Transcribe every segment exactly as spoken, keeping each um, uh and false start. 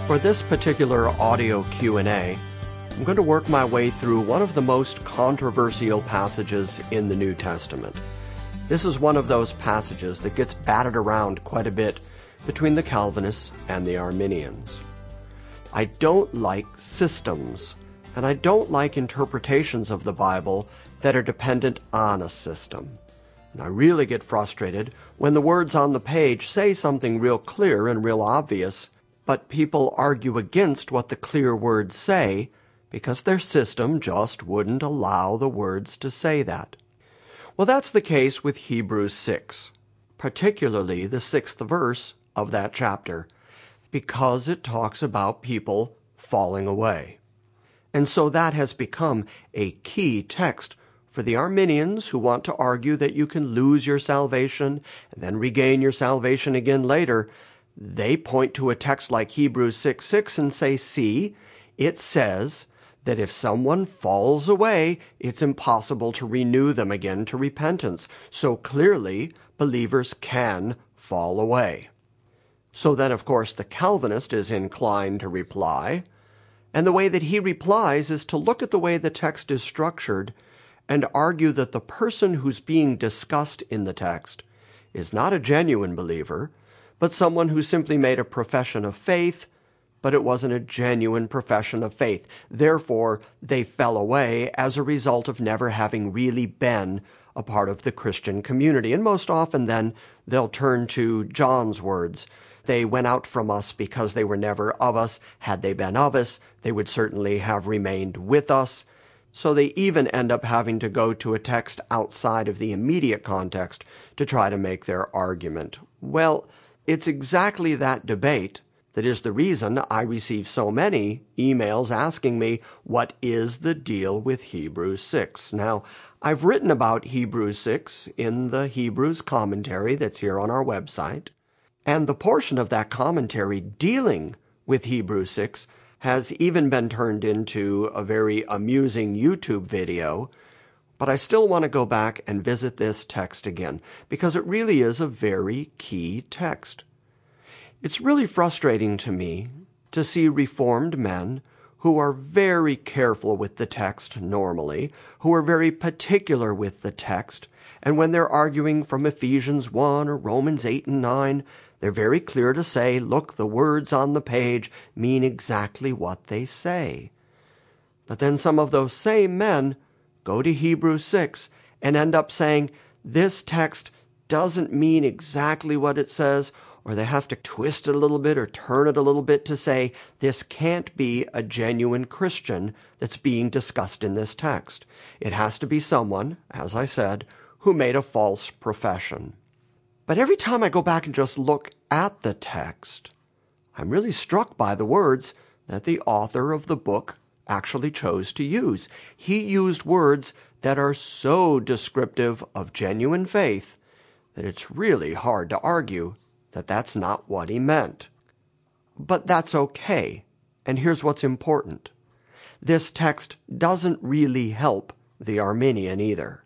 For this particular audio Q and A, I'm going to work my way through one of the most controversial passages in the New Testament. This is one of those passages that gets batted around quite a bit between the Calvinists and the Arminians. I don't like systems, and I don't like interpretations of the Bible that are dependent on a system. And I really get frustrated when the words on the page say something real clear and real obvious, but people argue against what the clear words say because their system just wouldn't allow the words to say that. Well, that's the case with Hebrews six, particularly the sixth verse of that chapter, because it talks about people falling away. And so that has become a key text for the Arminians who want to argue that you can lose your salvation and then regain your salvation again later. They point to a text like Hebrews six six and say, see, it says that if someone falls away, it's impossible to renew them again to repentance. So clearly, believers can fall away. So then, of course, the Calvinist is inclined to reply, and the way that he replies is to look at the way the text is structured and argue that the person who's being discussed in the text is not a genuine believer, but someone who simply made a profession of faith, but it wasn't a genuine profession of faith. Therefore, they fell away as a result of never having really been a part of the Christian community. And most often then, they'll turn to John's words. They went out from us because they were never of us. Had they been of us, they would certainly have remained with us. So they even end up having to go to a text outside of the immediate context to try to make their argument. Well, it's exactly that debate that is the reason I receive so many emails asking me, what is the deal with Hebrews six? Now, I've written about Hebrews six in the Hebrews commentary that's here on our website, and the portion of that commentary dealing with Hebrews six has even been turned into a very amusing YouTube video, but I still want to go back and visit this text again, because it really is a very key text. It's really frustrating to me to see Reformed men who are very careful with the text normally, who are very particular with the text, and when they're arguing from Ephesians one or Romans eight and nine, they're very clear to say, look, the words on the page mean exactly what they say. But then some of those same men go to Hebrews six and end up saying, this text doesn't mean exactly what it says, or they have to twist it a little bit or turn it a little bit to say, this can't be a genuine Christian that's being discussed in this text. It has to be someone, as I said, who made a false profession. But every time I go back and just look at the text, I'm really struck by the words that the author of the book actually chose to use. He used words that are so descriptive of genuine faith that it's really hard to argue that that's not what he meant. But that's okay, and here's what's important. This text doesn't really help the Arminian either.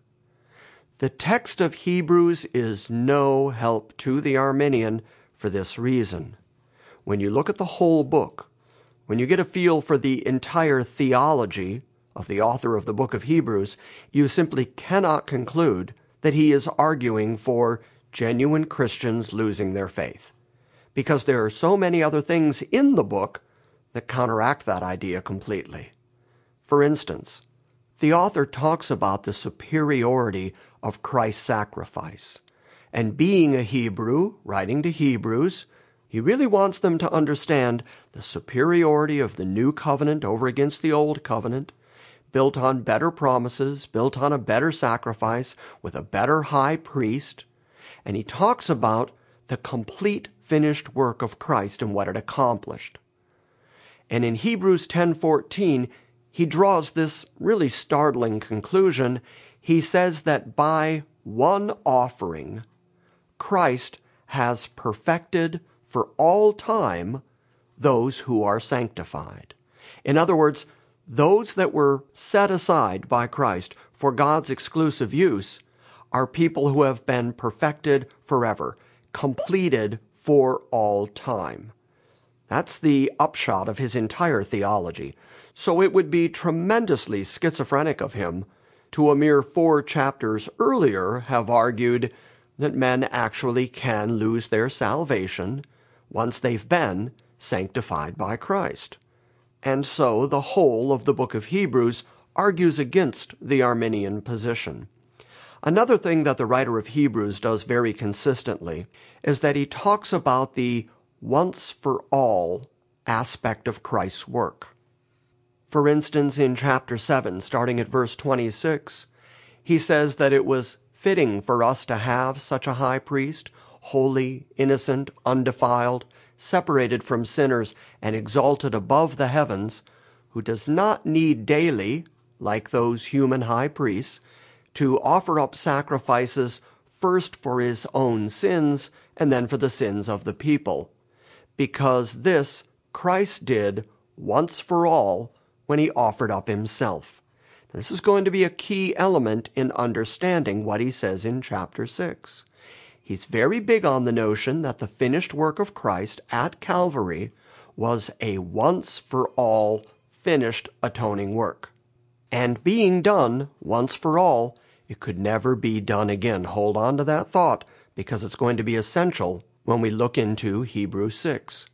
The text of Hebrews is no help to the Arminian for this reason. When you look at the whole book, when you get a feel for the entire theology of the author of the book of Hebrews, you simply cannot conclude that he is arguing for genuine Christians losing their faith, because there are so many other things in the book that counteract that idea completely. For instance, the author talks about the superiority of Christ's sacrifice, and being a Hebrew, writing to Hebrews, he really wants them to understand the superiority of the new covenant over against the old covenant, built on better promises, built on a better sacrifice, with a better high priest. And he talks about the complete finished work of Christ and what it accomplished. And in Hebrews ten fourteen, he draws this really startling conclusion. He says that by one offering, Christ has perfected for all time those who are sanctified. In other words, those that were set aside by Christ for God's exclusive use are people who have been perfected forever, completed for all time. That's the upshot of his entire theology. So it would be tremendously schizophrenic of him to a mere four chapters earlier have argued that men actually can lose their salvation once they've been sanctified by Christ. And so the whole of the book of Hebrews argues against the Arminian position. Another thing that the writer of Hebrews does very consistently is that he talks about the once-for-all aspect of Christ's work. For instance, in chapter seven, starting at verse twenty-six, he says that it was fitting for us to have such a high priest, holy, innocent, undefiled, separated from sinners, and exalted above the heavens, who does not need daily, like those human high priests, to offer up sacrifices first for his own sins and then for the sins of the people, because this Christ did once for all when he offered up himself. This is going to be a key element in understanding what he says in chapter six. He's very big on the notion that the finished work of Christ at Calvary was a once-for-all finished atoning work. And being done once for all, it could never be done again. Hold on to that thought, because it's going to be essential when we look into Hebrews six.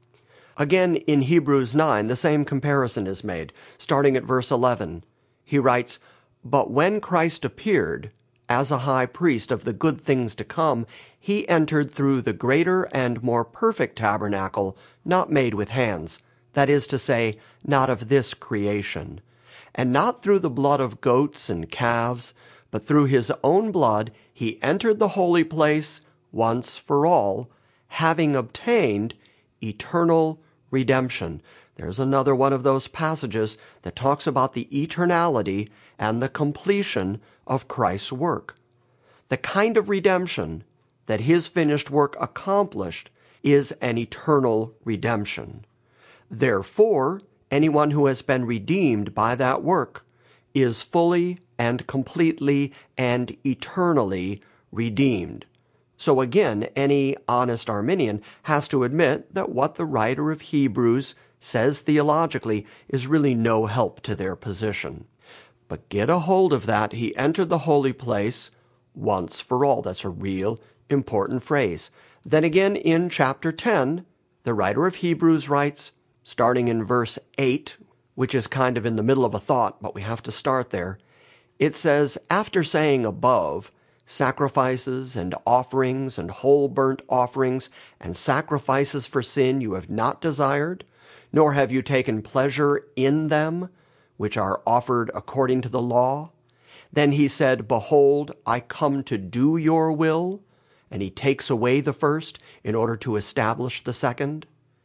Again, in Hebrews nine, the same comparison is made. Starting at verse eleven, he writes, "But when Christ appeared, as a high priest of the good things to come, he entered through the greater and more perfect tabernacle, not made with hands, that is to say, not of this creation, and not through the blood of goats and calves, but through his own blood he entered the holy place once for all, having obtained eternal redemption." There's another one of those passages that talks about the eternality and the completion of Christ's work. The kind of redemption that his finished work accomplished is an eternal redemption. Therefore, anyone who has been redeemed by that work is fully and completely and eternally redeemed. So again, any honest Arminian has to admit that what the writer of Hebrews says theologically is really no help to their position. But get a hold of that. He entered the holy place once for all. That's a real important phrase. Then again in chapter ten, the writer of Hebrews writes, starting in verse eight, which is kind of in the middle of a thought, but we have to start there. It says, "After saying above, sacrifices and offerings and whole burnt offerings and sacrifices for sin you have not desired, nor have you taken pleasure in them, which are offered according to the law. Then he said, Behold, I come to do your will. And he takes away the first in order to establish the second.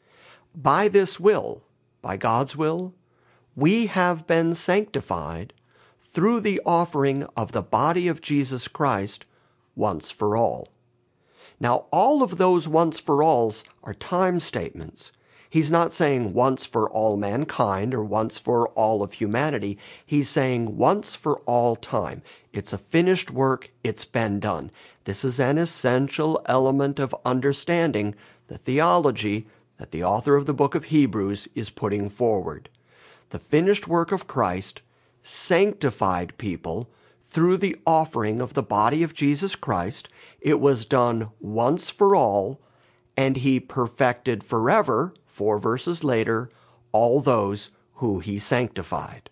By this will, by God's will, we have been sanctified through the offering of the body of Jesus Christ once for all." Now, all of those once for alls are time statements. He's not saying once for all mankind or once for all of humanity. He's saying once for all time. It's a finished work. It's been done. This is an essential element of understanding the theology that the author of the book of Hebrews is putting forward. The finished work of Christ sanctified people through the offering of the body of Jesus Christ. It was done once for all, and he perfected forever, four verses later, all those who he sanctified.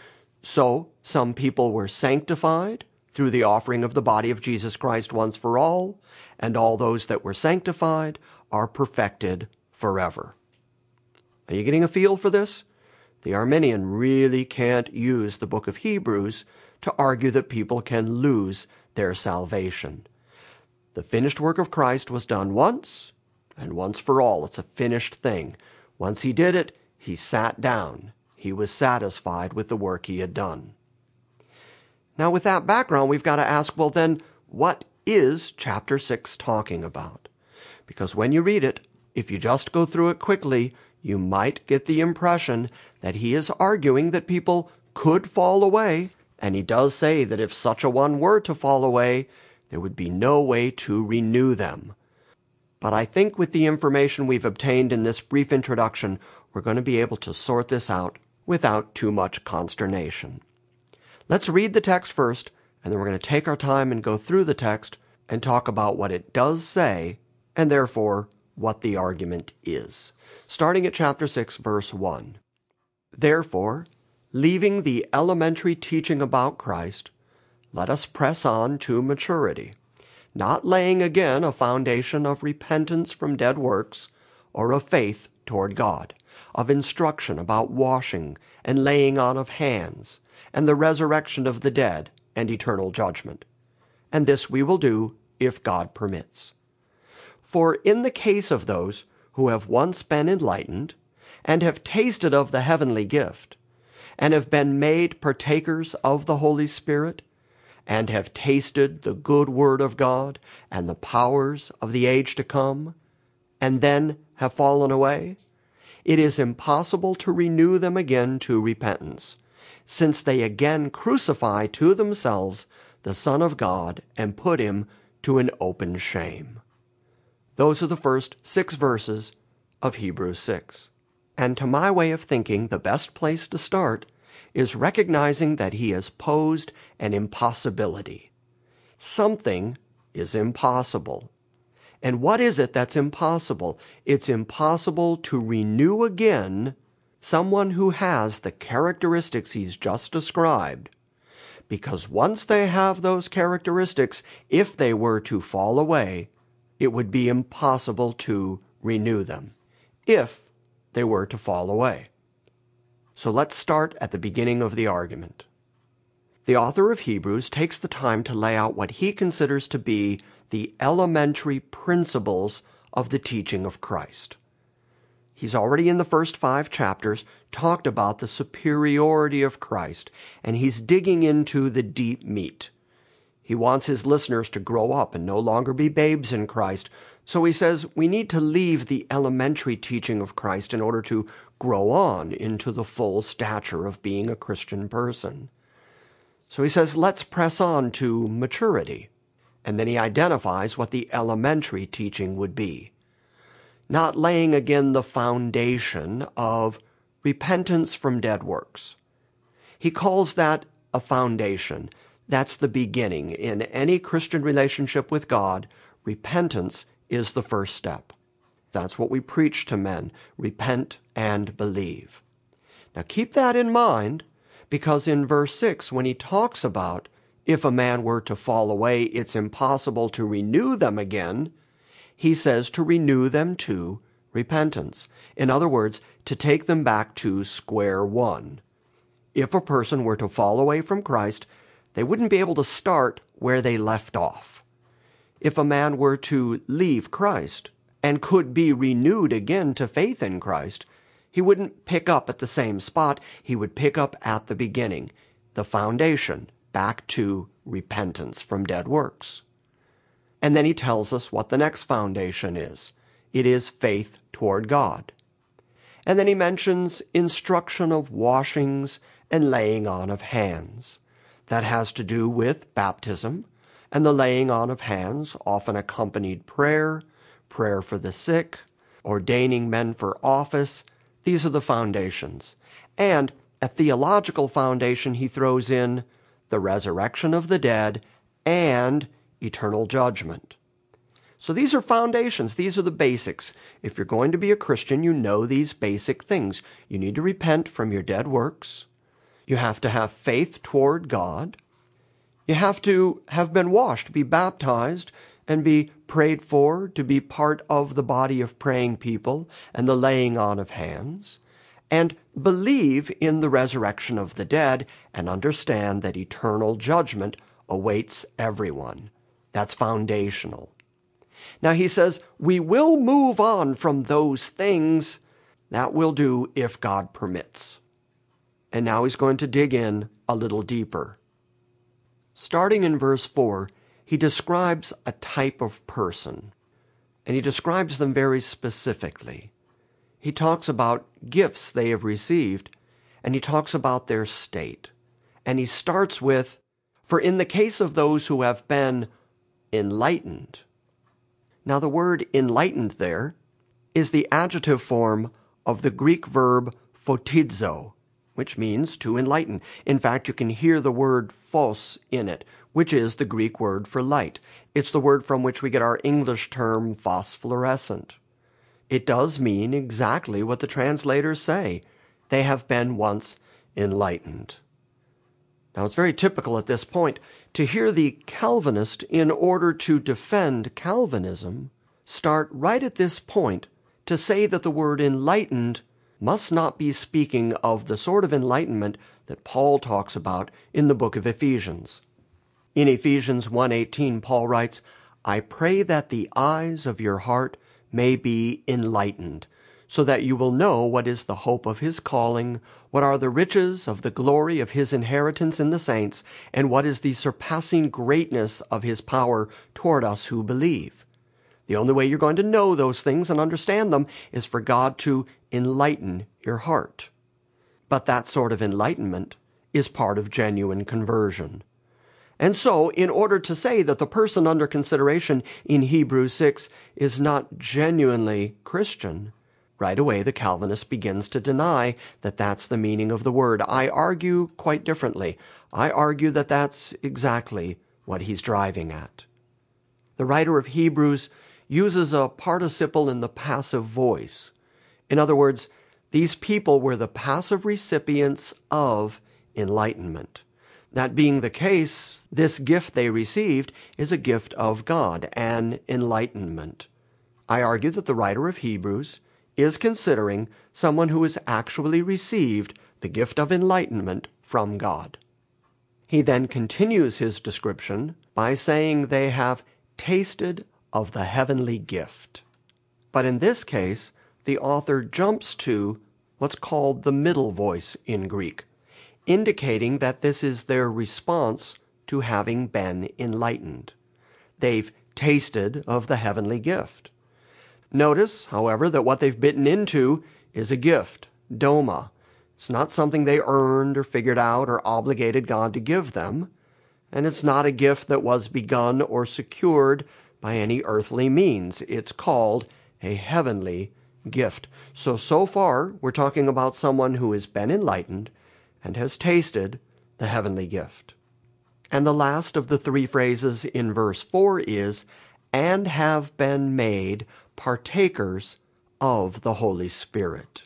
So, some people were sanctified through the offering of the body of Jesus Christ once for all, and all those that were sanctified are perfected forever. Are you getting a feel for this? The Arminian really can't use the book of Hebrews to argue that people can lose their salvation. The finished work of Christ was done once, and once for all. It's a finished thing. Once he did it, he sat down. He was satisfied with the work he had done. Now, with that background, we've got to ask, well then, what is chapter six talking about? Because when you read it, if you just go through it quickly, you might get the impression that he is arguing that people could fall away, and he does say that if such a one were to fall away, there would be no way to renew them. But I think with the information we've obtained in this brief introduction, we're going to be able to sort this out without too much consternation. Let's read the text first, and then we're going to take our time and go through the text and talk about what it does say, and therefore what the argument is. Starting at chapter six, verse one. Therefore, leaving the elementary teaching about Christ, let us press on to maturity, not laying again a foundation of repentance from dead works or of faith toward God, of instruction about washing and laying on of hands, and the resurrection of the dead and eternal judgment. And this we will do if God permits. For in the case of those who have once been enlightened, and have tasted of the heavenly gift, and have been made partakers of the Holy Spirit, and have tasted the good word of God and the powers of the age to come, and then have fallen away, it is impossible to renew them again to repentance, since they again crucify to themselves the Son of God and put him to an open shame. Those are the first six verses of Hebrews six. And to my way of thinking, the best place to start is recognizing that he has posed an impossibility. Something is impossible. And what is it that's impossible? It's impossible to renew again someone who has the characteristics he's just described, because once they have those characteristics, if they were to fall away, it would be impossible to renew them, if they were to fall away. So let's start at the beginning of the argument. The author of Hebrews takes the time to lay out what he considers to be the elementary principles of the teaching of Christ. He's already in the first five chapters talked about the superiority of Christ, and he's digging into the deep meat. He wants his listeners to grow up and no longer be babes in Christ. So he says we need to leave the elementary teaching of Christ in order to grow on into the full stature of being a Christian person. So he says, let's press on to maturity. And then he identifies what the elementary teaching would be. Not laying again the foundation of repentance from dead works. He calls that a foundation. That's the beginning. In any Christian relationship with God, repentance is the first step. That's what we preach to men. Repent and believe. Now keep that in mind, because in verse six, when he talks about if a man were to fall away, it's impossible to renew them again, he says to renew them to repentance. In other words, to take them back to square one. If a person were to fall away from Christ, they wouldn't be able to start where they left off. If a man were to leave Christ and could be renewed again to faith in Christ, he wouldn't pick up at the same spot. He would pick up at the beginning, the foundation, back to repentance from dead works. And then he tells us what the next foundation is. It is faith toward God. And then he mentions instruction of washings and laying on of hands. That has to do with baptism and the laying on of hands, often accompanied prayer, prayer for the sick, ordaining men for office. These are the foundations. And a theological foundation he throws in the resurrection of the dead and eternal judgment. So these are foundations. These are the basics. If you're going to be a Christian, you know these basic things. You need to repent from your dead works. You have to have faith toward God. You have to have been washed, be baptized, and be prayed for, to be part of the body of praying people and the laying on of hands, and believe in the resurrection of the dead and understand that eternal judgment awaits everyone. That's foundational. Now he says, we will move on from those things. That will do if God permits. And now he's going to dig in a little deeper. Starting in verse four, he describes a type of person, and he describes them very specifically. He talks about gifts they have received, and he talks about their state. And he starts with, for in the case of those who have been enlightened. Now the word enlightened there is the adjective form of the Greek verb photizo, which means to enlighten. In fact, you can hear the word phos in it, which is the Greek word for light. It's the word from which we get our English term phosphorescent. It does mean exactly what the translators say. They have been once enlightened. Now, it's very typical at this point to hear the Calvinist, in order to defend Calvinism, start right at this point to say that the word enlightened must not be speaking of the sort of enlightenment that Paul talks about in the book of Ephesians. In Ephesians one eighteen, Paul writes, "I pray that the eyes of your heart may be enlightened, so that you will know what is the hope of his calling, what are the riches of the glory of his inheritance in the saints, and what is the surpassing greatness of his power toward us who believe." The only way you're going to know those things and understand them is for God to enlighten your heart. But that sort of enlightenment is part of genuine conversion. And so, in order to say that the person under consideration in Hebrews six is not genuinely Christian, right away the Calvinist begins to deny that that's the meaning of the word. I argue quite differently. I argue that that's exactly what he's driving at. The writer of Hebrews uses a participle in the passive voice. In other words, these people were the passive recipients of enlightenment. That being the case, this gift they received is a gift of God, an enlightenment. I argue that the writer of Hebrews is considering someone who has actually received the gift of enlightenment from God. He then continues his description by saying they have tasted of the heavenly gift. But in this case, the author jumps to what's called the middle voice in Greek, indicating that this is their response to having been enlightened. They've tasted of the heavenly gift. Notice, however, that what they've bitten into is a gift, doma. It's not something they earned or figured out or obligated God to give them, and it's not a gift that was begun or secured by any earthly means. It's called a heavenly gift. So, so far, we're talking about someone who has been enlightened and has tasted the heavenly gift. And the last of the three phrases in verse four is, "and have been made partakers of the Holy Spirit."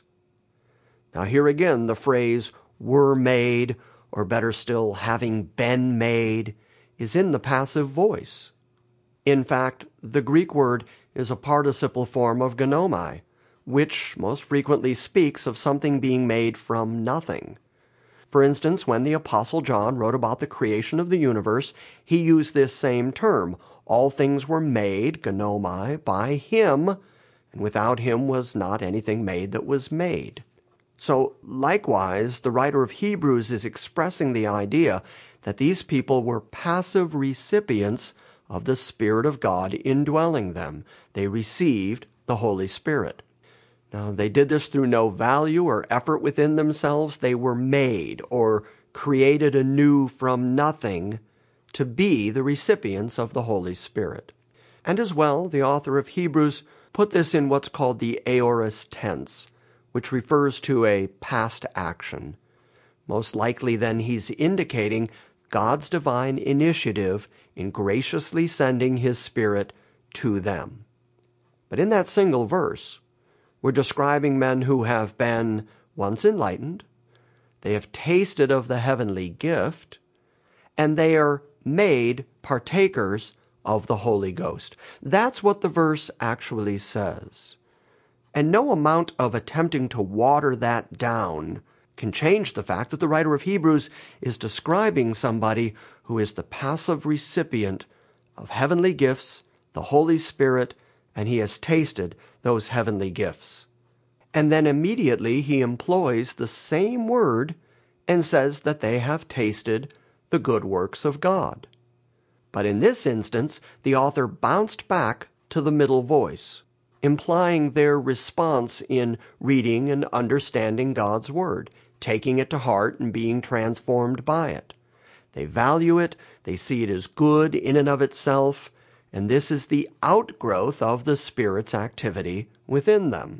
Now here again, the phrase "were made," or better still, "having been made," is in the passive voice. In fact, the Greek word is a participle form of gnomai, which most frequently speaks of something being made from nothing. For instance, when the Apostle John wrote about the creation of the universe, he used this same term. All things were made, gnomai, by him, and without him was not anything made that was made. So, likewise, the writer of Hebrews is expressing the idea that these people were passive recipients of the Spirit of God indwelling them. They received the Holy Spirit. Now, they did this through no value or effort within themselves. They were made or created anew from nothing to be the recipients of the Holy Spirit. And as well, the author of Hebrews put this in what's called the aorist tense, which refers to a past action. Most likely, then, he's indicating God's divine initiative in graciously sending his Spirit to them. But in that single verse, we're describing men who have been once enlightened, they have tasted of the heavenly gift, and they are made partakers of the Holy Ghost. That's what the verse actually says. And no amount of attempting to water that down can change the fact that the writer of Hebrews is describing somebody who is the passive recipient of heavenly gifts, the Holy Spirit, and he has tasted those heavenly gifts. And then immediately he employs the same word and says that they have tasted the good works of God. But in this instance, the author bounced back to the middle voice, implying their response in reading and understanding God's Word, taking it to heart and being transformed by it. They value it, they see it as good in and of itself, and this is the outgrowth of the Spirit's activity within them.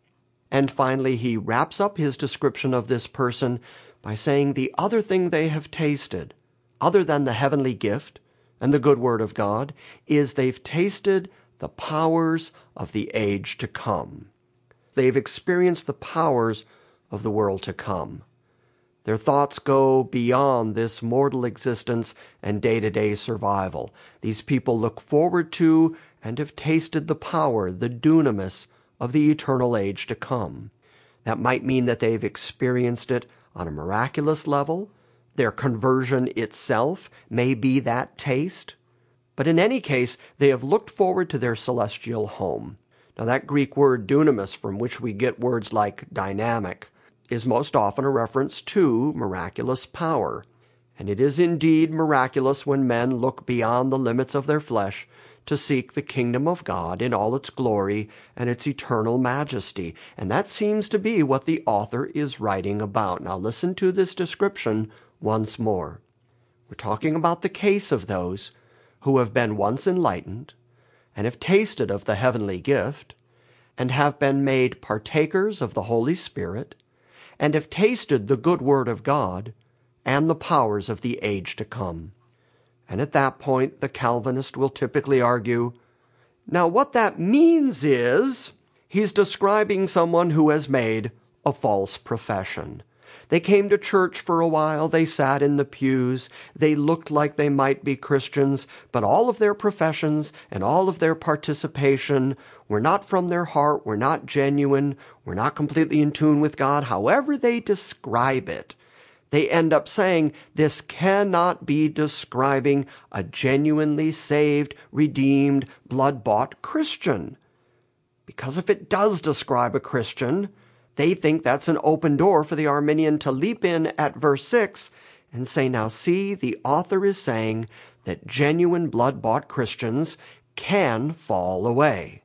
And finally, he wraps up his description of this person by saying the other thing they have tasted, other than the heavenly gift and the good word of God, is they've tasted the powers of the age to come. They've experienced the powers of the world to come. Their thoughts go beyond this mortal existence and day-to-day survival. These people look forward to and have tasted the power, the dunamis, of the eternal age to come. That might mean that they've experienced it on a miraculous level. Their conversion itself may be that taste. But in any case, they have looked forward to their celestial home. Now, that Greek word dunamis, from which we get words like dynamic, is most often a reference to miraculous power. And it is indeed miraculous when men look beyond the limits of their flesh to seek the kingdom of God in all its glory and its eternal majesty. And that seems to be what the author is writing about. Now listen to this description once more. We're talking about the case of those who have been once enlightened and have tasted of the heavenly gift and have been made partakers of the Holy Spirit and have tasted the good word of God and the powers of the age to come. And at that point, the Calvinist will typically argue, now what that means is he's describing someone who has made a false profession. They came to church for a while, they sat in the pews, they looked like they might be Christians, but all of their professions and all of their participation were not from their heart, were not genuine, were not completely in tune with God. However they describe it, they end up saying this cannot be describing a genuinely saved, redeemed, blood-bought Christian. Because if it does describe a Christian, they think that's an open door for the Arminian to leap in at verse six and say, now see, the author is saying that genuine blood-bought Christians can fall away.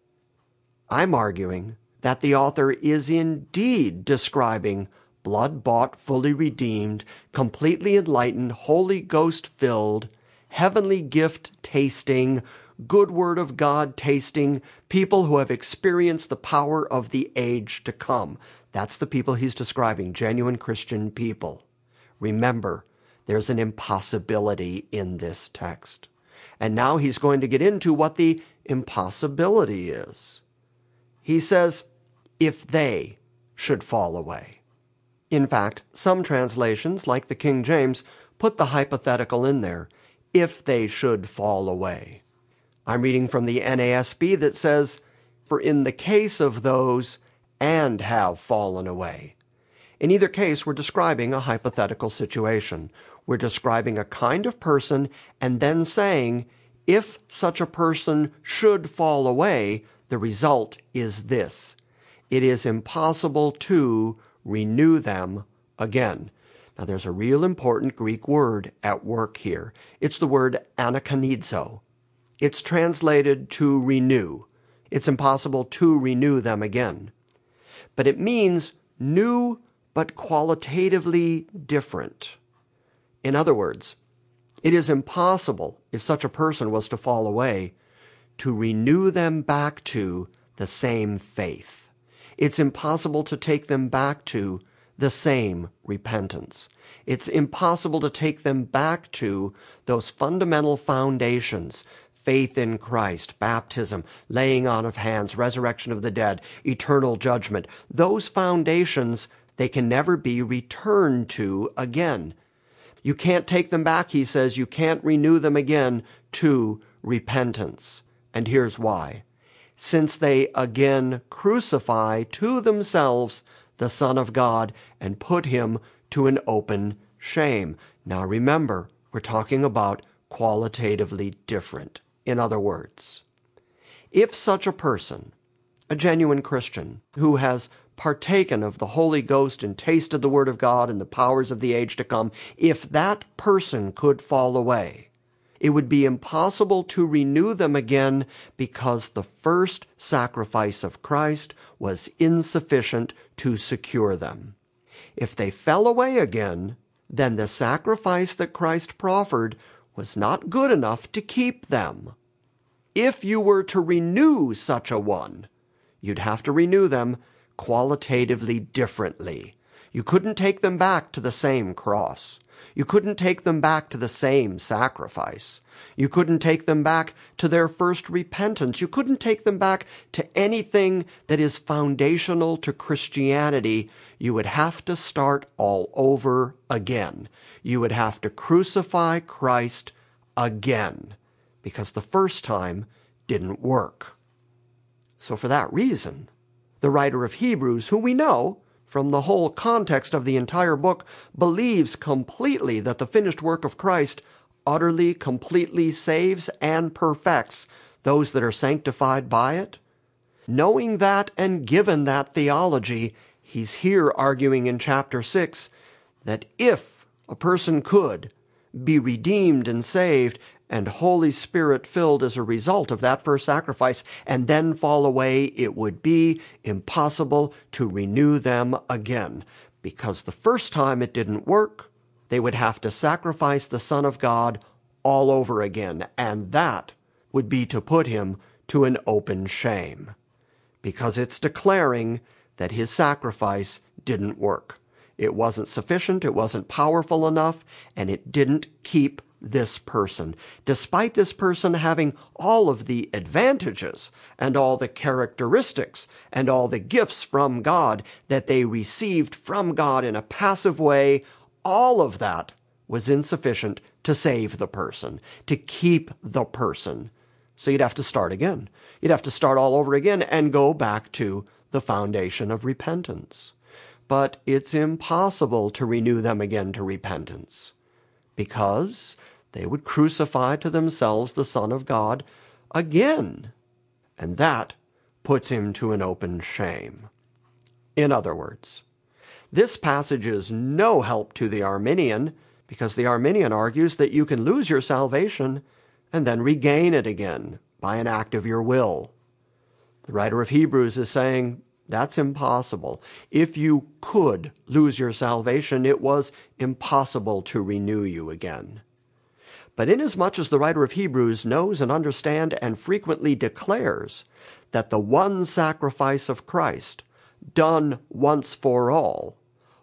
I'm arguing that the author is indeed describing blood-bought, fully redeemed, completely enlightened, Holy Ghost-filled, heavenly gift-tasting, good word of God tasting people who have experienced the power of the age to come. That's the people he's describing, genuine Christian people. Remember, there's an impossibility in this text. And now he's going to get into what the impossibility is. He says, if they should fall away. In fact, some translations, like the King James, put the hypothetical in there, if they should fall away. I'm reading from the N A S B that says, for in the case of those and have fallen away. In either case, we're describing a hypothetical situation. We're describing a kind of person and then saying, if such a person should fall away, the result is this. It is impossible to renew them again. Now there's a real important Greek word at work here. It's the word anakonidzo. It's translated to renew. It's impossible to renew them again. But it means new but qualitatively different. In other words, it is impossible, if such a person was to fall away, to renew them back to the same faith. It's impossible to take them back to the same repentance. It's impossible to take them back to those fundamental foundations, faith in Christ, baptism, laying on of hands, resurrection of the dead, eternal judgment. Those foundations, they can never be returned to again. You can't take them back, he says. You can't renew them again to repentance. And here's why. Since they again crucify to themselves the Son of God and put him to an open shame. Now remember, we're talking about qualitatively different. In other words, if such a person, a genuine Christian, who has partaken of the Holy Ghost and tasted the Word of God and the powers of the age to come, if that person could fall away, it would be impossible to renew them again because the first sacrifice of Christ was insufficient to secure them. If they fell away again, then the sacrifice that Christ proffered was not good enough to keep them. if you were to renew such a one, you'd have to renew them qualitatively differently. You couldn't take them back to the same cross. You couldn't take them back to the same sacrifice. You couldn't take them back to their first repentance. You couldn't take them back to anything that is foundational to Christianity. You would have to start all over again. You would have to crucify Christ again, because the first time didn't work. So for that reason, the writer of Hebrews, who we know from the whole context of the entire book, believes completely that the finished work of Christ utterly, completely saves and perfects those that are sanctified by it. Knowing that and given that theology, he's here arguing in chapter six that if a person could be redeemed and saved and Holy Spirit filled as a result of that first sacrifice and then fall away, it would be impossible to renew them again. Because the first time it didn't work, they would have to sacrifice the Son of God all over again, and that would be to put him to an open shame, because it's declaring that his sacrifice didn't work. It wasn't sufficient, it wasn't powerful enough, and it didn't keep this person, despite this person having all of the advantages and all the characteristics and all the gifts from God that they received from God in a passive way. All of that was insufficient to save the person, to keep the person. So you'd have to start again. You'd have to start all over again and go back to the foundation of repentance. But it's impossible to renew them again to repentance, because they would crucify to themselves the Son of God again, and that puts him to an open shame. In other words, this passage is no help to the Arminian, because the Arminian argues that you can lose your salvation and then regain it again by an act of your will. The writer of Hebrews is saying that's impossible. If you could lose your salvation, it was impossible to renew you again. But inasmuch as the writer of Hebrews knows and understands and frequently declares that the one sacrifice of Christ, done once for all,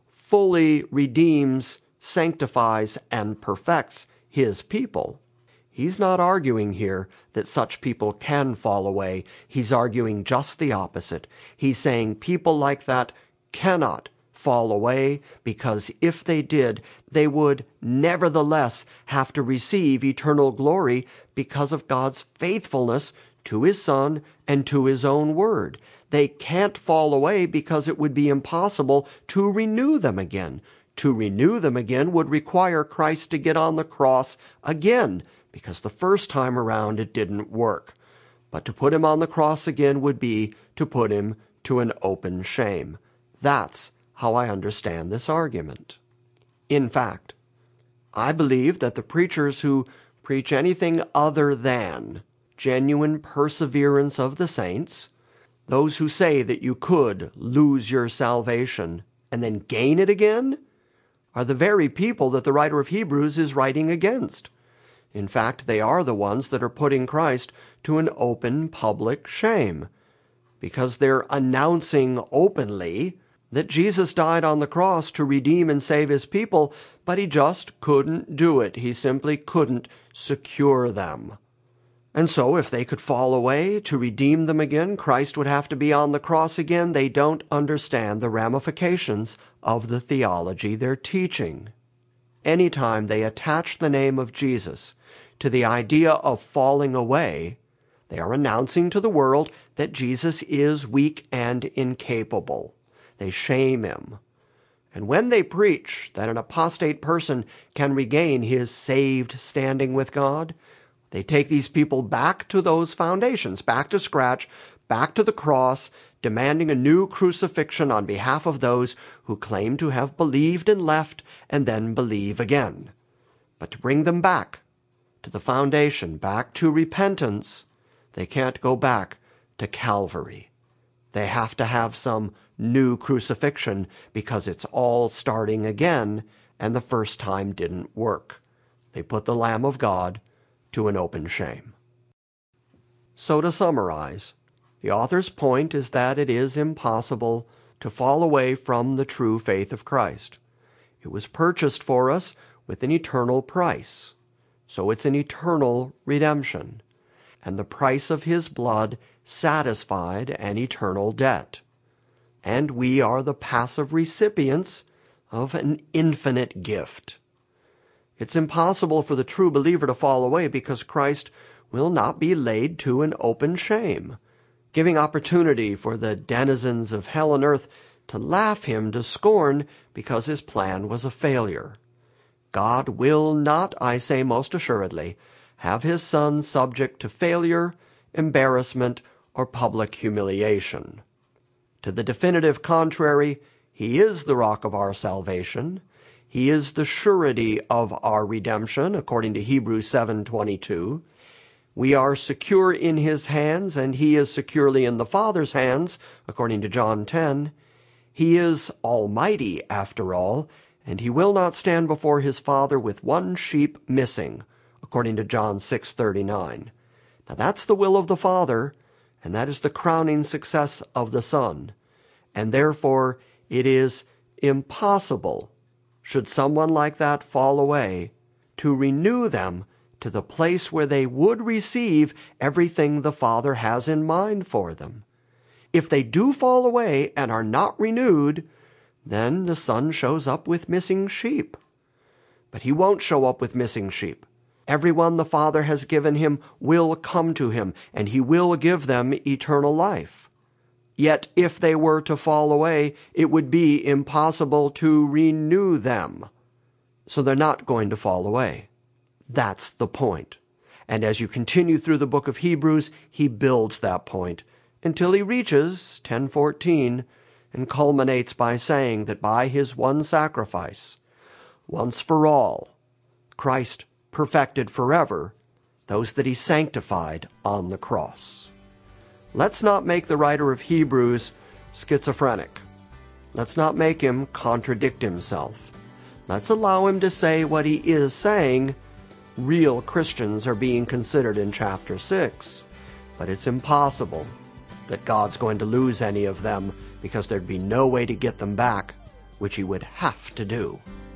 fully redeems, sanctifies, and perfects his people, he's not arguing here that such people can fall away. He's arguing just the opposite. He's saying people like that cannot fall away, because if they did, they would nevertheless have to receive eternal glory because of God's faithfulness to his Son and to his own word. They can't fall away because it would be impossible to renew them again. To renew them again would require Christ to get on the cross again, because the first time around it didn't work. But to put him on the cross again would be to put him to an open shame. That's how I understand this argument. In fact, I believe that the preachers who preach anything other than genuine perseverance of the saints, those who say that you could lose your salvation and then gain it again, are the very people that the writer of Hebrews is writing against. In fact, they are the ones that are putting Christ to an open public shame, because they're announcing openly that Jesus died on the cross to redeem and save his people, but he just couldn't do it. He simply couldn't secure them. And so if they could fall away to redeem them again, Christ would have to be on the cross again. They don't understand the ramifications of the theology they're teaching. Anytime they attach the name of Jesus to the idea of falling away, they are announcing to the world that Jesus is weak and incapable. They shame him. And when they preach that an apostate person can regain his saved standing with God, they take these people back to those foundations, back to scratch, back to the cross, demanding a new crucifixion on behalf of those who claim to have believed and left and then believe again. But to bring them back to the foundation, back to repentance, they can't go back to Calvary. They have to have some new crucifixion, because it's all starting again, and the first time didn't work. They put the Lamb of God to an open shame. So to summarize, the author's point is that it is impossible to fall away from the true faith of Christ. It was purchased for us with an eternal price, so it's an eternal redemption, and the price of his blood satisfied an eternal debt. And we are the passive recipients of an infinite gift. It's impossible for the true believer to fall away because Christ will not be laid to an open shame, giving opportunity for the denizens of hell and earth to laugh him to scorn because his plan was a failure. God will not, I say most assuredly, have his Son subject to failure, embarrassment, or public humiliation. To the definitive contrary, he is the rock of our salvation. He is the surety of our redemption, according to Hebrews seven twenty-two. We are secure in his hands, and he is securely in the Father's hands, according to John ten. He is almighty, after all, and he will not stand before his Father with one sheep missing, according to John six thirty-nine. Now that's the will of the Father, and that is the crowning success of the Son. And therefore it is impossible, should someone like that fall away, to renew them to the place where they would receive everything the Father has in mind for them. If they do fall away and are not renewed, then the Son shows up with missing sheep. But he won't show up with missing sheep. Everyone the Father has given him will come to him, and he will give them eternal life. Yet if they were to fall away, it would be impossible to renew them. So they're not going to fall away. That's the point. And as you continue through the book of Hebrews, he builds that point until he reaches ten fourteen and culminates by saying that by his one sacrifice, once for all, Christ perfected forever those that he sanctified on the cross. Let's not make the writer of Hebrews schizophrenic. Let's not make him contradict himself. Let's allow him to say what he is saying. Real Christians are being considered in chapter six, but it's impossible that God's going to lose any of them because there'd be no way to get them back, which he would have to do.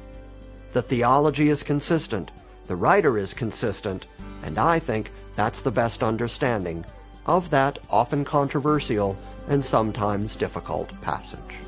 The theology is consistent, the writer is consistent, and I think that's the best understanding of that often controversial and sometimes difficult passage.